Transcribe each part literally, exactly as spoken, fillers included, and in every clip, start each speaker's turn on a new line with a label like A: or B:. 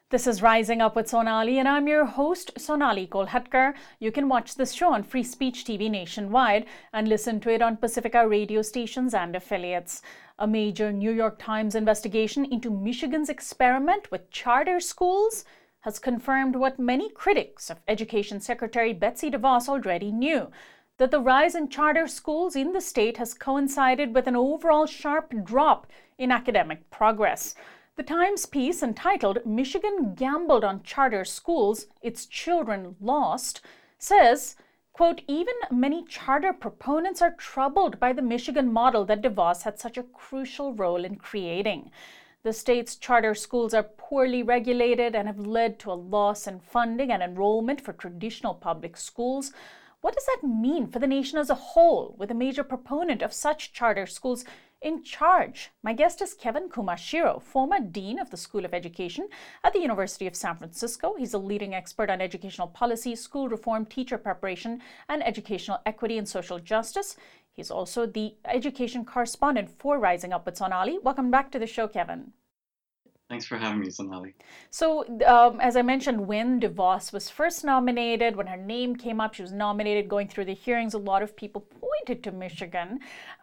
A: This is Rising Up with Sonali, and I'm your host, Sonali Kolhatkar. You can watch this show on Free Speech T V nationwide and listen to it on Pacifica radio stations and affiliates. A major New York Times investigation into Michigan's experiment with charter schools has confirmed what many critics of Education Secretary Betsy DeVos already knew, that the rise in charter schools in the state has coincided with an overall sharp drop in academic progress. The Times piece, entitled "Michigan Gambled on Charter Schools, Its Children Lost," says, quote, even many charter proponents are troubled by the Michigan model that DeVos had such a crucial role in creating. The state's charter schools are poorly regulated and have led to a loss in funding and enrollment for traditional public schools. What does that mean for the nation as a whole, with a major proponent of such charter schools in charge? My guest is Kevin Kumashiro, former dean of the School of Education at the University of San Francisco. He's a leading expert on educational policy, school reform, teacher preparation, and educational equity and social justice. He's also the education correspondent for Rising Up with Sonali. Welcome back to the show, Kevin.
B: Thanks for having me, Sonali.
A: So, um, as I mentioned, when DeVos was first nominated, when her name came up, she was nominated, going through the hearings, a lot of people pointed to Michigan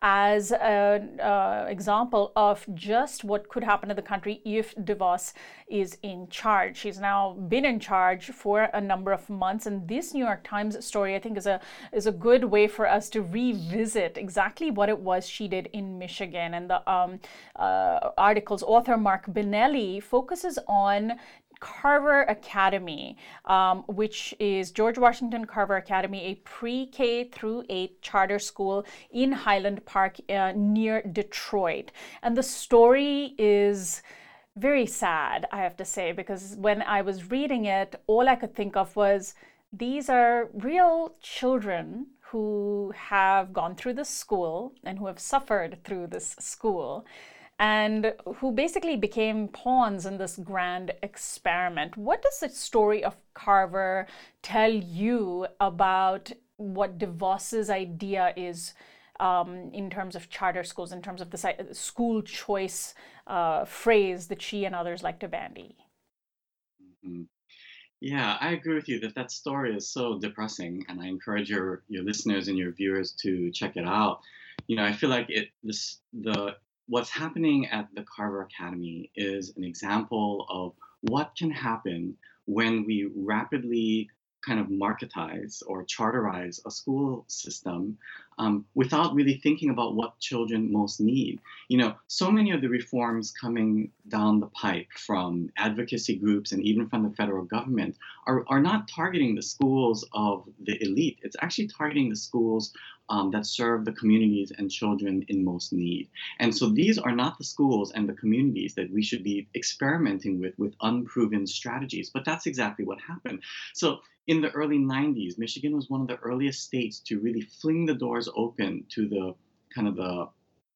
A: as an uh, example of just what could happen to the country if DeVos is in charge. She's now been in charge for a number of months, and this New York Times story, I think, is a is a good way for us to revisit exactly what it was she did in Michigan. And the um, uh, article's author, Mark Benelli, focuses on Carver Academy, um, which is George Washington Carver Academy, a pre-K through eight charter school in Highland Park uh, near Detroit. And the story is very sad, I have to say, because when I was reading it, all I could think of was these are real children who have gone through this school and who have suffered through this school, and who basically became pawns in this grand experiment. What does the story of Carver tell you about what DeVos's idea is um, in terms of charter schools, in terms of the school choice uh, phrase that she and others like to bandy?
B: Mm-hmm. Yeah, I agree with you that that story is so depressing, and I encourage your your listeners and your viewers to check it out. You know, I feel like it this the what's happening at the Carver Academy is an example of what can happen when we rapidly kind of marketize or charterize a school system um, without really thinking about what children most need. You know, so many of the reforms coming down the pipe from advocacy groups and even from the federal government are, are not targeting the schools of the elite. It's actually targeting the schools um, that serve the communities and children in most need. And so these are not the schools and the communities that we should be experimenting with with unproven strategies. But that's exactly what happened. So in the early nineties, Michigan was one of the earliest states to really fling the doors open to the kind of the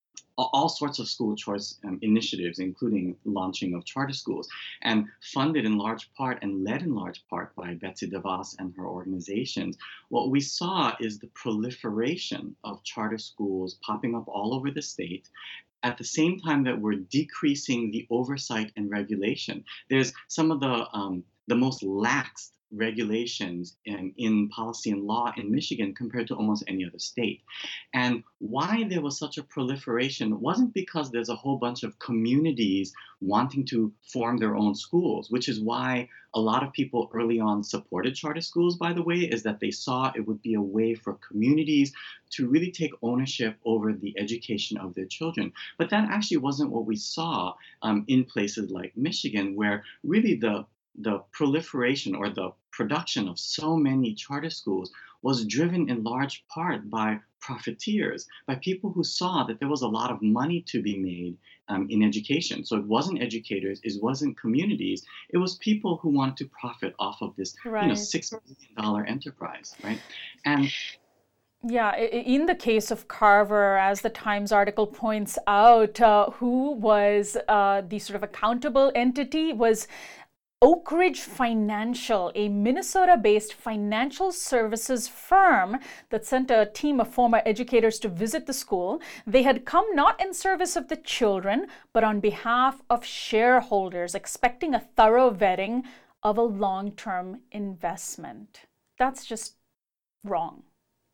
B: all sorts of school choice um, initiatives, including launching of charter schools, and funded in large part and led in large part by Betsy DeVos and her organizations. What we saw is the proliferation of charter schools popping up all over the state, at the same time that we're decreasing the oversight and regulation. There's some of the um, the most lax regulations in, in policy and law in Michigan compared to almost any other state. And why there was such a proliferation wasn't because there's a whole bunch of communities wanting to form their own schools, which is why a lot of people early on supported charter schools, by the way, is that they saw it would be a way for communities to really take ownership over the education of their children. But that actually wasn't what we saw um, in places like Michigan, where really the the proliferation or the production of so many charter schools was driven in large part by profiteers, by people who saw that there was a lot of money to be made um, in education. So it wasn't educators, it wasn't communities, it was people who wanted to profit off of this, right. you know, six billion dollars enterprise, right? And
A: yeah, in the case of Carver, as the Times article points out, uh, who was uh, the sort of accountable entity was Oak Ridge Financial, a Minnesota based financial services firm that sent a team of former educators to visit the school. They had come not in service of the children, but on behalf of shareholders, expecting a thorough vetting of a long term investment. That's just wrong.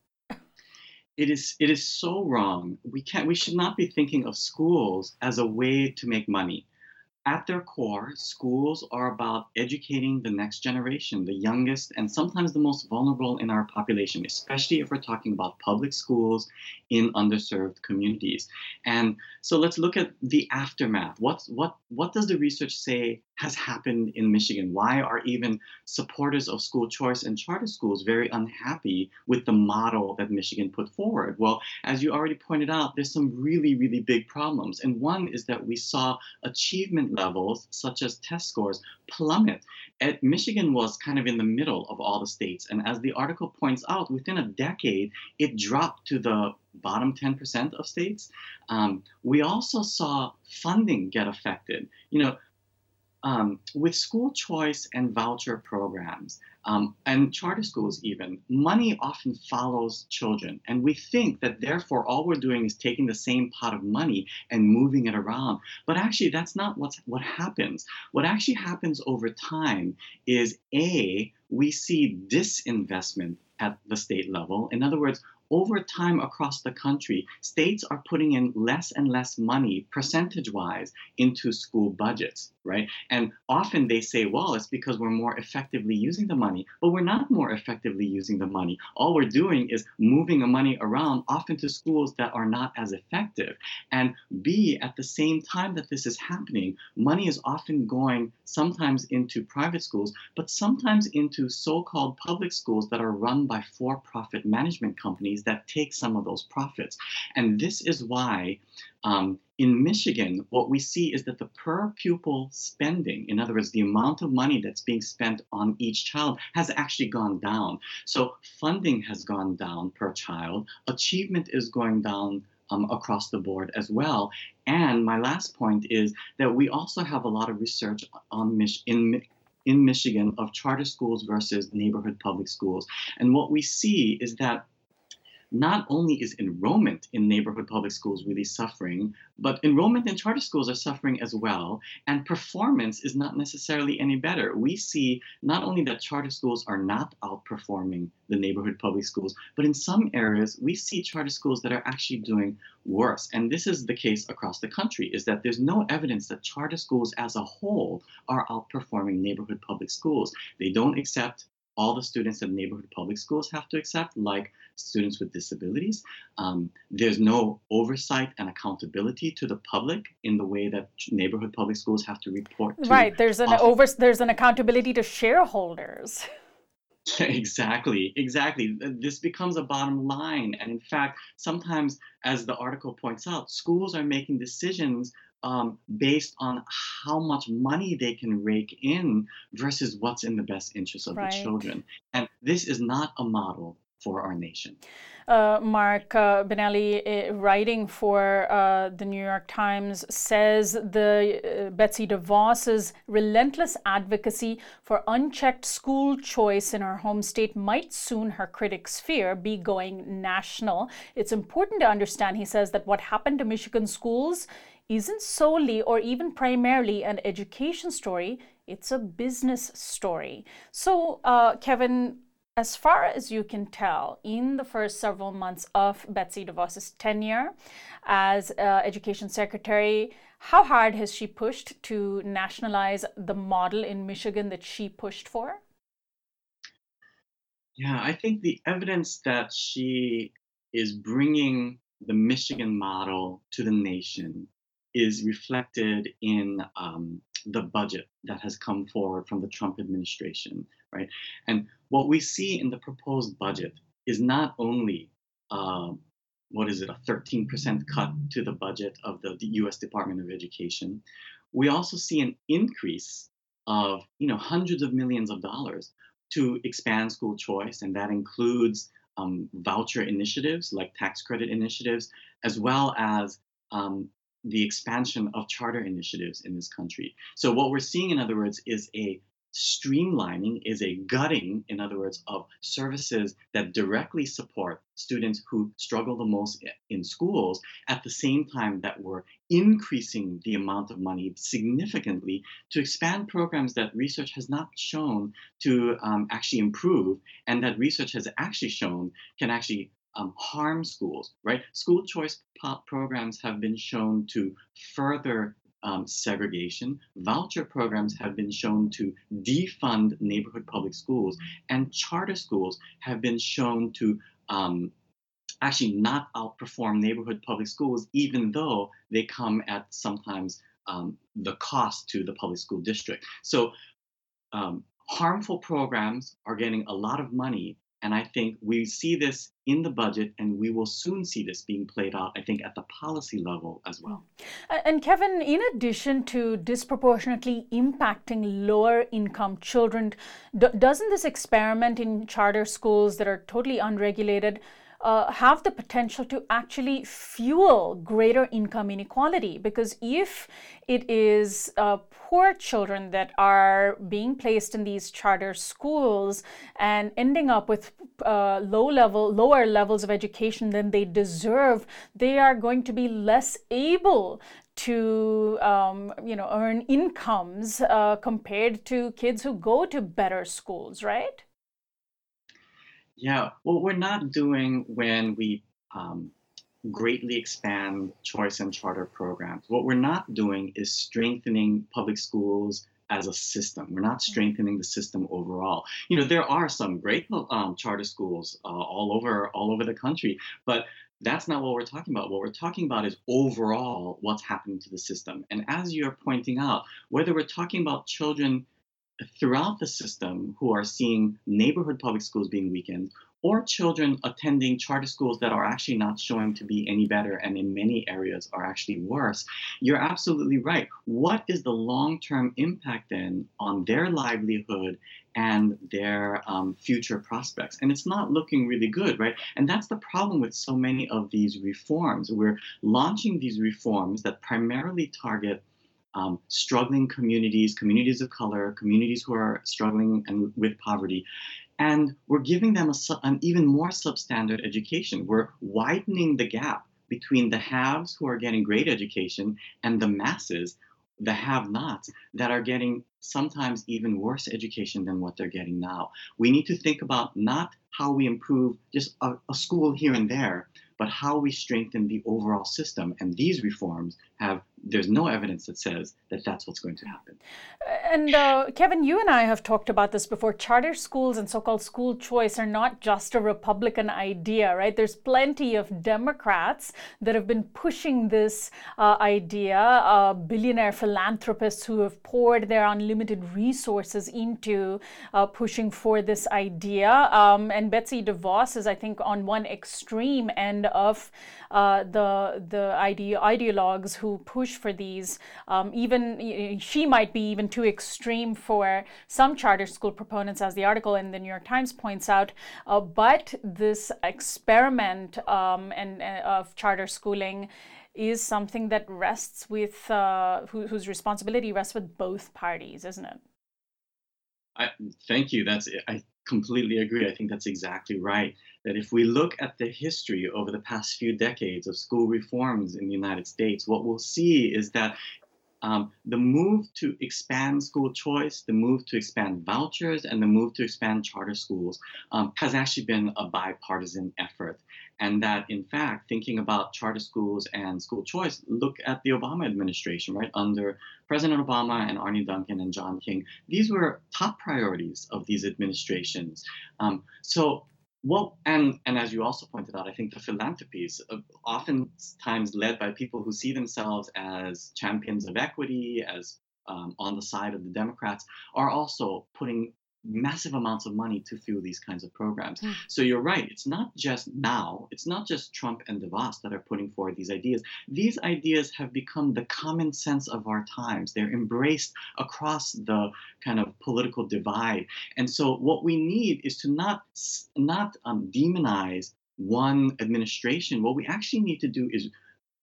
B: It is it is so wrong. We can't we should not be thinking of schools as a way to make money. At their core, schools are about educating the next generation, the youngest and sometimes the most vulnerable in our population, especially if we're talking about public schools in underserved communities. And so let's look at the aftermath. What's, what, what does the research say has happened in Michigan? Why are even supporters of school choice and charter schools very unhappy with the model that Michigan put forward? Well, as you already pointed out, there's some really, really big problems. And one is that we saw achievement levels, such as test scores, plummet. At Michigan was kind of in the middle of all the states. And as the article points out, within a decade, it dropped to the bottom ten percent of states. Um, we also saw funding get affected. You know, um, with school choice and voucher programs, um, and charter schools even, money often follows children. And we think that therefore all we're doing is taking the same pot of money and moving it around. But actually, that's not what's, what happens. What actually happens over time is A, we see disinvestment at the state level. In other words, over time across the country, states are putting in less and less money percentage-wise into school budgets, right? And often they say, well, it's because we're more effectively using the money, but we're not more effectively using the money. All we're doing is moving the money around, often to schools that are not as effective. And B, at the same time that this is happening, money is often going sometimes into private schools, but sometimes into so-called public schools that are run by for-profit management companies that take some of those profits. And this is why um, in Michigan, what we see is that the per pupil spending, in other words, the amount of money that's being spent on each child, has actually gone down. So funding has gone down per child. Achievement is going down um, across the board as well. And my last point is that we also have a lot of research on Mich- in in Michigan of charter schools versus neighborhood public schools. And what we see is that not only is enrollment in neighborhood public schools really suffering, but enrollment in charter schools are suffering as well, and performance is not necessarily any better. We see not only that charter schools are not outperforming the neighborhood public schools, but in some areas we see charter schools that are actually doing worse. And this is the case across the country, is that there's no evidence that charter schools as a whole are outperforming neighborhood public schools. They don't accept all the students that neighborhood public schools have to accept, like students with disabilities. Um, there's no oversight and accountability to the public in the way that neighborhood public schools have to report to.
A: Right. There's an over. There's an accountability to shareholders.
B: Exactly, exactly. This becomes a bottom line. And in fact, sometimes, as the article points out, schools are making decisions um, based on how much money they can rake in versus what's in the best interest of
A: Right.
B: the children. And this is not a model for our nation.
A: Uh, Mark uh, Benelli, uh, writing for uh, the New York Times, says the uh, Betsy DeVos's relentless advocacy for unchecked school choice in her home state might soon, her critics fear, be going national. It's important to understand, he says, that what happened to Michigan schools isn't solely or even primarily an education story, it's a business story. So, uh, Kevin, as far as you can tell, in the first several months of Betsy DeVos's tenure as uh, Education Secretary, how hard has she pushed to nationalize the model in Michigan that she pushed for?
B: Yeah, I think the evidence that she is bringing the Michigan model to the nation is reflected in um, the budget that has come forward from the Trump administration, right? And what we see in the proposed budget is not only, uh, what is it, a thirteen percent cut to the budget of the, the U S Department of Education. We also see an increase of, you know, hundreds of millions of dollars to expand school choice, and that includes um, voucher initiatives like tax credit initiatives, as well as um, the expansion of charter initiatives in this country. So what we're seeing, in other words, is a streamlining, is a gutting, in other words, of services that directly support students who struggle the most i- in schools, at the same time that we're increasing the amount of money significantly to expand programs that research has not shown to um, actually improve, and that research has actually shown can actually um, harm schools, right? School choice po- programs have been shown to further um, segregation. Voucher programs have been shown to defund neighborhood public schools, and charter schools have been shown to um, actually not outperform neighborhood public schools, even though they come at sometimes um, the cost to the public school district. So um, harmful programs are getting a lot of money. And I think we see this in the budget, and we will soon see this being played out, I think, at the policy level as
A: Mm.
B: well.
A: A- And Kevin, in addition to disproportionately impacting lower income children, d- doesn't this experiment in charter schools that are totally unregulated uh, have the potential to actually fuel greater income inequality? Because if it is uh, poor children that are being placed in these charter schools and ending up with uh, low level, lower levels of education than they deserve, they are going to be less able to um, you know earn incomes uh, compared to kids who go to better schools, right?
B: Yeah, what we're not doing when we um, greatly expand choice and charter programs, what we're not doing is strengthening public schools as a system. We're not strengthening the system overall. You know, there are some great um, charter schools uh, all over all over the country, but that's not what we're talking about. What we're talking about is overall what's happening to the system. And as you're pointing out, whether we're talking about children throughout the system who are seeing neighborhood public schools being weakened, or children attending charter schools that are actually not showing to be any better and in many areas are actually worse, you're absolutely right. What is the long term impact then on their livelihood and their um, future prospects? And it's not looking really good, right? And that's the problem with so many of these reforms. We're launching these reforms that primarily target um, struggling communities, communities of color, communities who are struggling and with poverty, and we're giving them a, an even more substandard education. We're widening the gap between the haves who are getting great education and the masses, the have-nots, that are getting sometimes even worse education than what they're getting now. We need to think about not how we improve just a, a school here and there, but how we strengthen the overall system. And these reforms have, there's no evidence that says that that's what's going to happen.
A: And uh, Kevin, you and I have talked about this before. Charter schools and so-called school choice are not just a Republican idea, right? There's plenty of Democrats that have been pushing this uh, idea, uh, billionaire philanthropists who have poured their unlimited resources into uh, pushing for this idea. Um, and Betsy DeVos is, I think, on one extreme end of uh, the the ide- ideologues who push for these. Um, even she might be even too extreme for some charter school proponents, as the article in the New York Times points out. Uh, but this experiment um, and uh, of charter schooling is something that rests with uh, who, whose responsibility rests with both parties, isn't it?
B: I, thank you. That's I completely agree. I think that's exactly right. That if we look at the history over the past few decades of school reforms in the United States, what we'll see is that um, the move to expand school choice, the move to expand vouchers, and the move to expand charter schools um, has actually been a bipartisan effort. And that, in fact, thinking about charter schools and school choice, look at the Obama administration, right? Under President Obama and Arne Duncan and John King, these were top priorities of these administrations. Um, so well, and and as you also pointed out, I think the philanthropies, uh, oftentimes led by people who see themselves as champions of equity, as um, on the side of the Democrats, are also putting massive amounts of money to fuel these kinds of programs.
A: Mm.
B: So you're right. It's not just now. It's not just Trump and DeVos that are putting forward these ideas. These ideas have become the common sense of our times. They're embraced across the kind of political divide. And so what we need is to not not um, demonize one administration. What we actually need to do is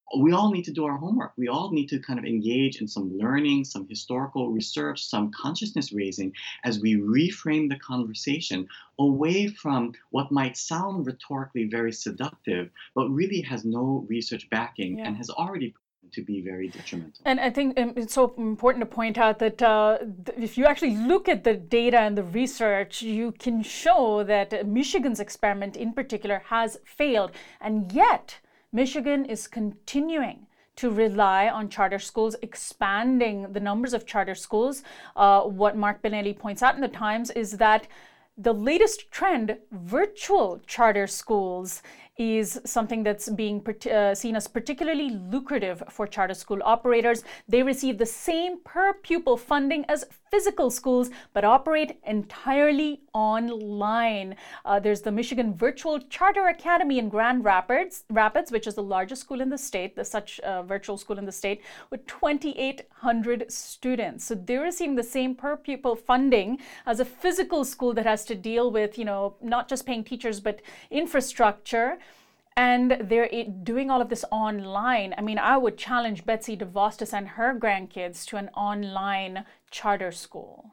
B: we all need to do our homework. We all need to kind of engage in some learning, some historical research, some consciousness raising as we reframe the conversation away from what might sound rhetorically very seductive, but really has no research backing
A: Yeah.
B: and has already proven to be very detrimental.
A: And I think um, it's so important to point out that uh, th- if you actually look at the data and the research, you can show that uh, Michigan's experiment in particular has failed. And yet, Michigan is continuing to rely on charter schools, expanding the numbers of charter schools. Uh, what Mark Benelli points out in the Times is that the latest trend, virtual charter schools, is something that's being uh, seen as particularly lucrative for charter school operators. They receive the same per pupil funding as physical schools, but operate entirely online. Uh, there's the Michigan Virtual Charter Academy in Grand Rapids, Rapids, which is the largest school in the state, the such uh, virtual school in the state, with twenty-eight hundred students. So they're receiving the same per pupil funding as a physical school that has to deal with, you know, not just paying teachers, but infrastructure. And they're doing all of this online. I mean, I would challenge Betsy DeVos to send her grandkids to an online charter school.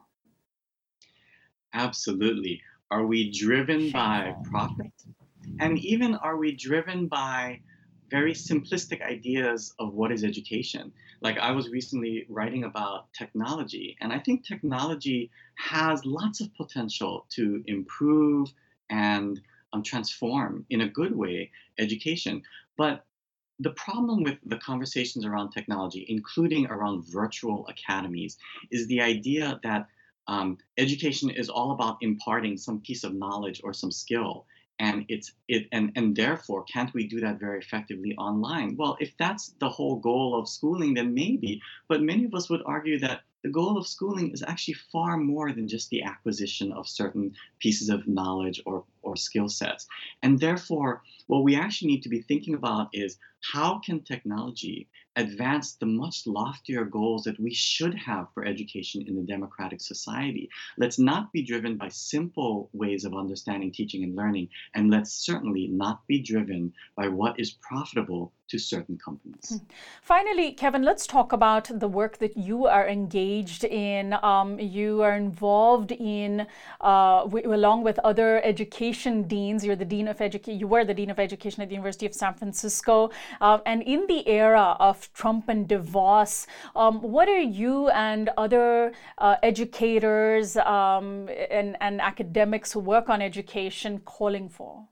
B: Absolutely. Are we driven by
A: Shameful.
B: profit? And even are we driven by very simplistic ideas of what is education? Like I was recently writing about technology, and I think technology has lots of potential to improve and um, transform in a good way education. But the problem with the conversations around technology, including around virtual academies, is the idea that um, education is all about imparting some piece of knowledge or some skill, and it's it and and therefore can't we do that very effectively online? Well, if that's the whole goal of schooling, then maybe, but many of us would argue that the goal of schooling is actually far more than just the acquisition of certain pieces of knowledge or or skill sets. And therefore, what we actually need to be thinking about is how can technology advance the much loftier goals that we should have for education in a democratic society? Let's not be driven by simple ways of understanding, teaching, and learning, and let's certainly not be driven by what is profitable to certain companies.
A: Finally, Kevin, let's talk about the work that you are engaged in. Um, you are involved in, uh, w- along with other education deans. You're the dean of education. You were the dean of education at the University of San Francisco. Uh, and in the era of Trump and DeVos, um, what are you and other uh, educators um, and, and academics who work on education calling for?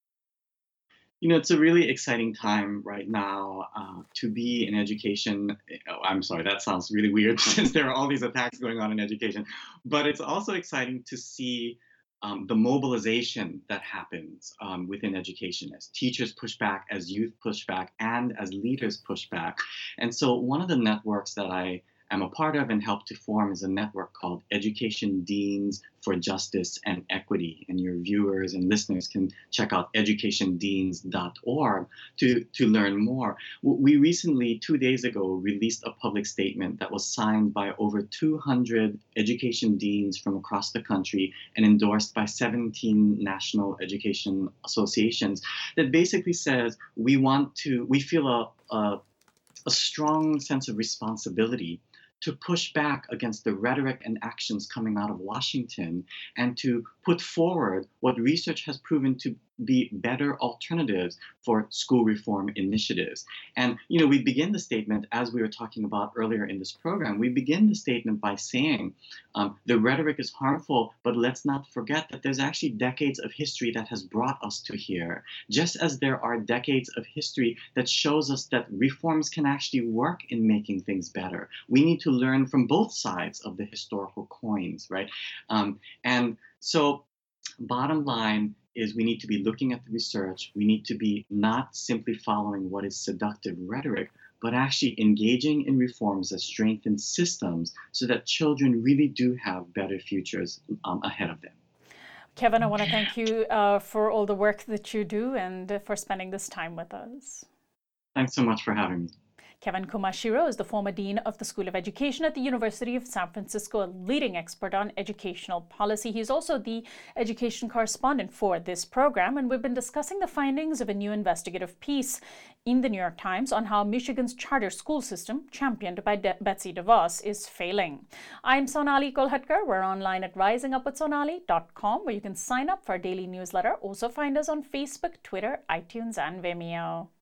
B: You know, it's a really exciting time right now uh, to be in education. Oh, I'm sorry, that sounds really weird since there are all these attacks going on in education. But it's also exciting to see um, the mobilization that happens um, within education as teachers push back, as youth push back, and as leaders push back. And so, one of the networks that I am a part of and help to form is a network called Education Deans for Justice and Equity. And your viewers and listeners can check out education deans dot org to, to learn more. We recently, two days ago, released a public statement that was signed by over two hundred education deans from across the country and endorsed by seventeen national education associations that basically says we want to, we feel a, a, a strong sense of responsibility to push back against the rhetoric and actions coming out of Washington and to put forward what research has proven to be better alternatives for school reform initiatives. And, you know, we begin the statement, as we were talking about earlier in this program, we begin the statement by saying um, the rhetoric is harmful, but let's not forget that there's actually decades of history that has brought us to here, just as there are decades of history that shows us that reforms can actually work in making things better. We need to learn from both sides of the historical coins, right? Um, and so, bottom line is we need to be looking at the research. We need to be not simply following what is seductive rhetoric, but actually engaging in reforms that strengthen systems so that children really do have better futures um, ahead of them.
A: Kevin, I want to thank you uh, for all the work that you do and uh, for spending this time with us.
B: Thanks so much for having me.
A: Kevin Kumashiro is the former dean of the School of Education at the University of San Francisco, a leading expert on educational policy. He's also the education correspondent for this program, and we've been discussing the findings of a new investigative piece in the New York Times on how Michigan's charter school system, championed by De- Betsy DeVos, is failing. I'm Sonali Kolhatkar. We're online at rising up with sonali dot com, where you can sign up for our daily newsletter. Also find us on Facebook, Twitter, iTunes, and Vimeo.